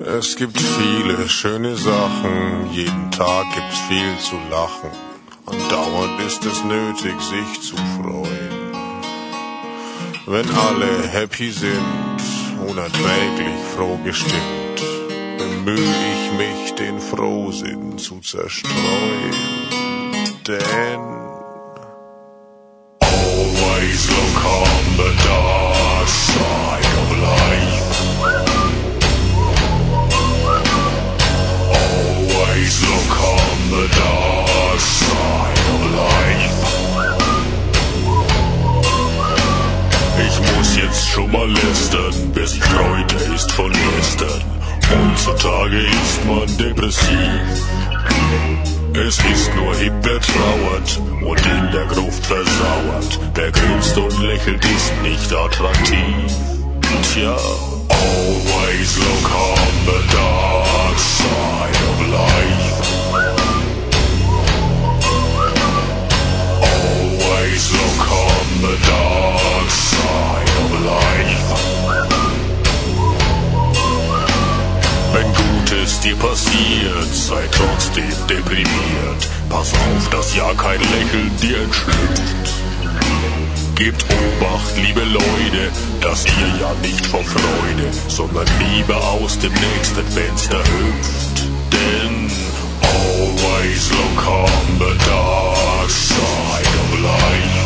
Es gibt viele schöne Sachen, jeden Tag gibt's viel zu lachen. Andauernd ist es nötig, sich zu freuen. Wenn alle happy sind, unerträglich froh gestimmt, bemühe ich mich, den Frohsinn zu zerstreuen. Denn always look on the dark side of life. Always look on the dark side of life. Ich muss jetzt schon mal lästern, wer sich freut, der ist von gestern. Heutzutage ist man depressiv. Es ist nur hip, wer trauert und in der Gruft versauert. Wer grinst und lächelt, ist nicht attraktiv. Tja, always look on the dark side of life. Always look on the dark side of life. Wenn Gutes dir passiert, sei trotzdem deprimiert. Pass auf, dass ja kein Lächeln dir entschlüpft. Gebt Obacht, liebe Leute, dass ihr ja nicht vor Freude, sondern lieber aus dem nächsten Fenster hüpft. Denn always look on the dark side of life.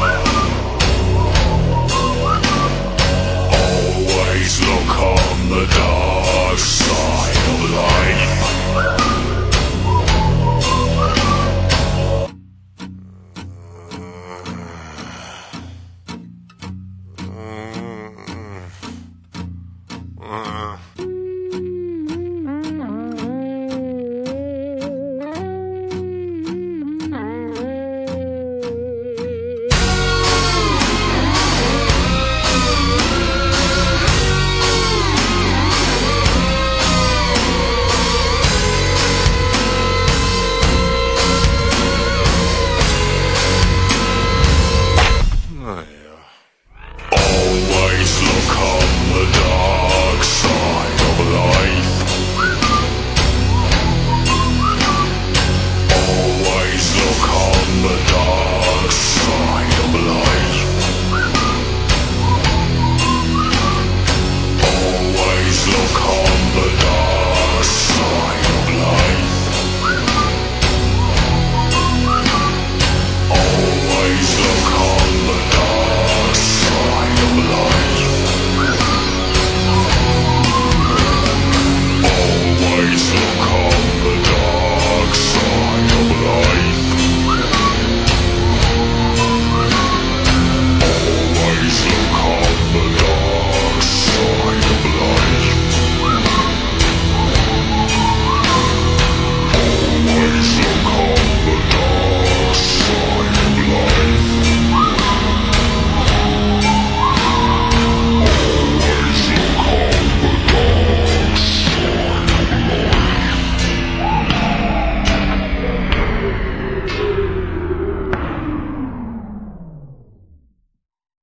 Always look on the dark side of life.